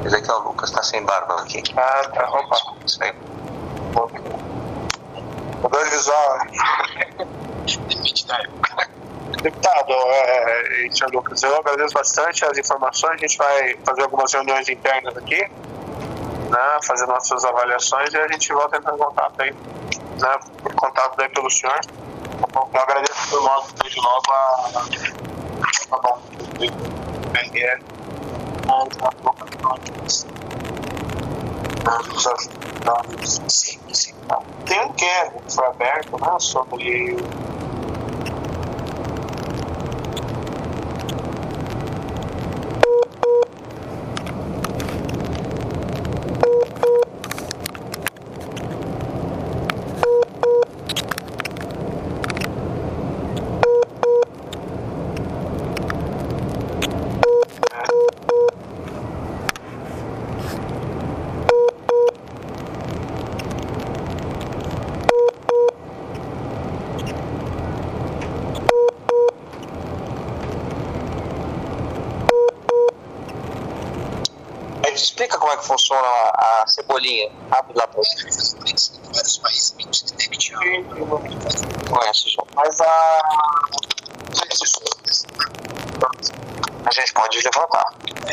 Esse aqui é o Lucas, tá sem barba aqui. Ah, tá, opa. Isso aí. Mudou de visual, Deputado, senhor Lucas, eu agradeço bastante as informações. A gente vai fazer algumas reuniões internas aqui, né, fazer nossas avaliações e a gente volta a entrar em contato aí, né, por contato daí pelo senhor. Eu agradeço por nós, desde logo, tá bom, sim. Tem um inquérito que foi aberto, né, sobre Explica como é que funciona a cebolinha. Abre lá pra você. Vários países detect Conhece, João. mas A gente pode levantar.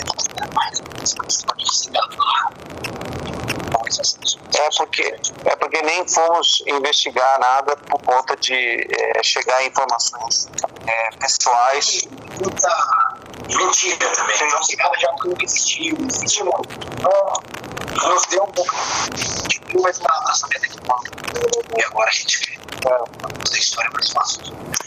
É porque nem fomos investigar nada por conta de chegar a informações pessoais. Mentira também. Então, cigarro já não existiu muito. Então, nos deu um pouco de mais para saber daqui a pouco. E agora a gente vê a história mais fácil.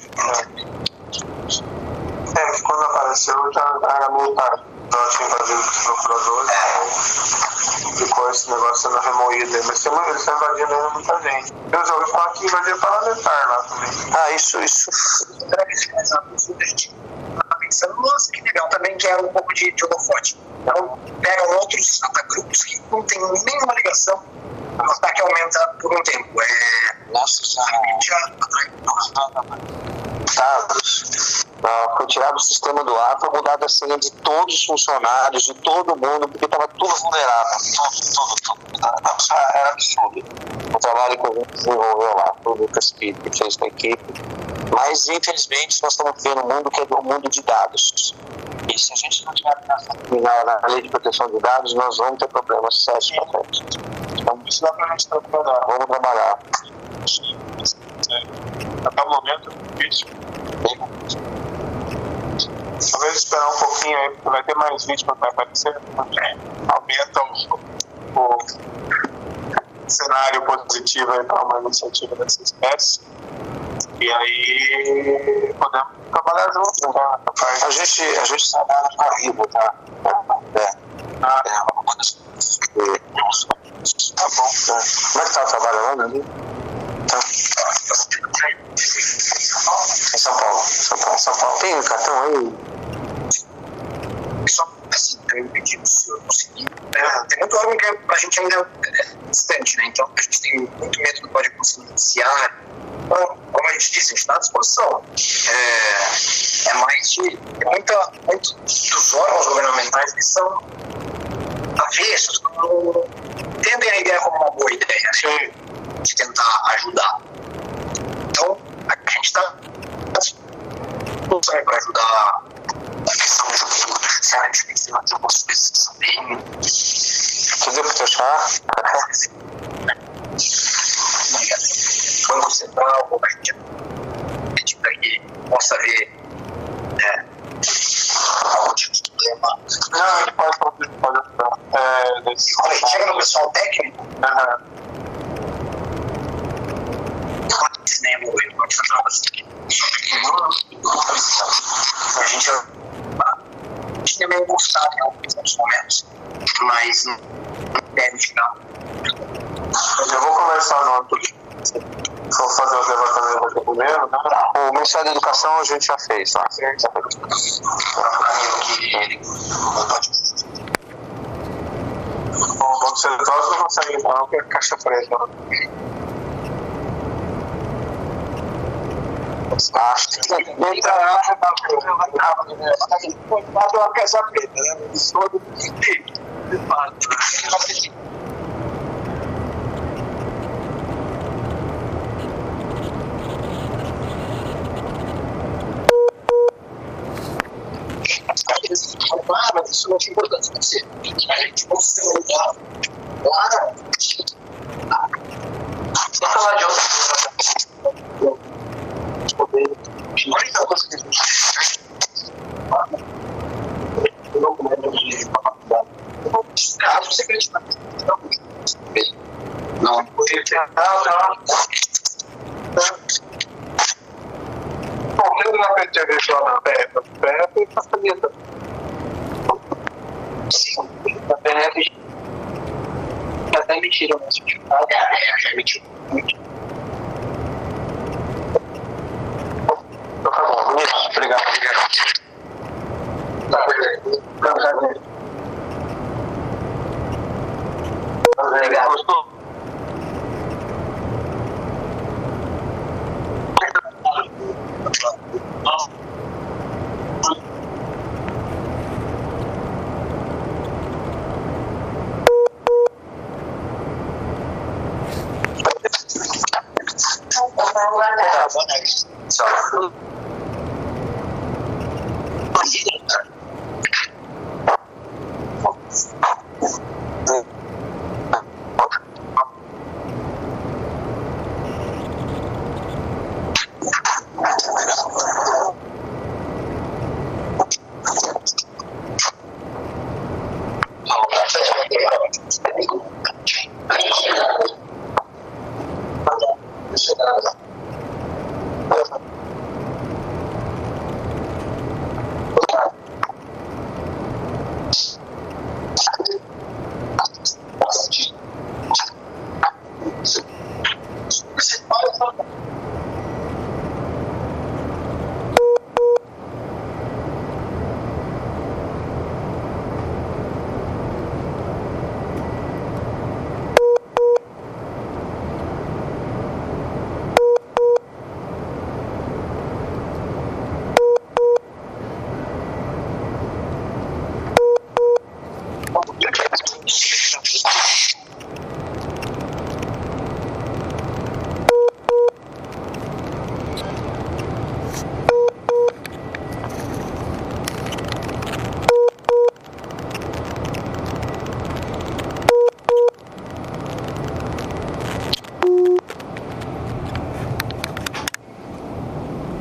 Quando apareceu já era meio tarde. Nós tínhamos invadido os procuradores, ficou esse negócio sendo remoído aí, mas eles estão invadindo ainda muita gente. Eu já ouvi falar que invadiram parlamentar lá também. Isso. Será que esse a gente está pensando, nossa, que legal, também gera um pouco de holofote. Então, pegam outros grupos que não tem nenhuma ligação, o ataque aumenta por um tempo. Nossa, a mídia atrai dados. Foi tirado o sistema do ar, foi mudado a senha de todos os funcionários, de todo mundo, porque estava tudo vulnerável. Tudo. Era absurdo. O trabalho que a gente desenvolveu lá, o Lucas que fez com a equipe. Mas, infelizmente, nós estamos vivendo um mundo que é um mundo de dados. E se a gente não tiver na lei de proteção de dados, nós vamos ter problemas sérios para frente. Então, isso dá para a gente trabalhar. Vamos trabalhar. Até o momento, isso. Talvez esperar um pouquinho aí, porque vai ter mais vítimas que vai aparecer. Aumenta o cenário positivo aí para uma iniciativa dessa espécie. E aí podemos trabalhar juntos, né? A gente trabalha na vida, tá? Tá bom. Como é que tá o trabalho lá, né? Em São Paulo. Tem um cartão aí? Só assim, também pedido se eu conseguir. Tem muito órgão que a gente ainda é distante, né? Então a gente tem muito medo do Código Conscienciar. Então, como a gente disse, a gente está à disposição. É mais de. Muitos dos órgãos governamentais que são avessos, entendem a ideia como uma boa ideia, assim, de tentar ajudar. Então, a gente está para ajudar a questão judiciária, de algumas coisas que são bem. Tudo para fechar? Banco Central, como a gente pede para que possa ver algum tipo de problema. Não, ele pode ajudar. Chega no pessoal técnico. Cinema, ele pode fazer uma coisa aqui. A gente é meio encostado em alguns momentos, mas não deve ficar. Eu vou conversar no outro. Vou fazer os levantamentos aqui primeiro, né? O Ministério da Educação a gente já fez, tá? O Banco Central você não consegue falar porque é caixa preta. uma casa preta, né? Todo mas isso não tinha importância. A gente conseguiu olhar lá. Vou falar de outra coisa. A única coisa que a gente o documento de capacidade. Caso você acredite não foi. Bom, lembra na PTV lá na PF e facilita. Sim, na PF até emitiram o certificado. Emitiram muito. Então tá bom, bonito. Obrigado. Tá, obrigado.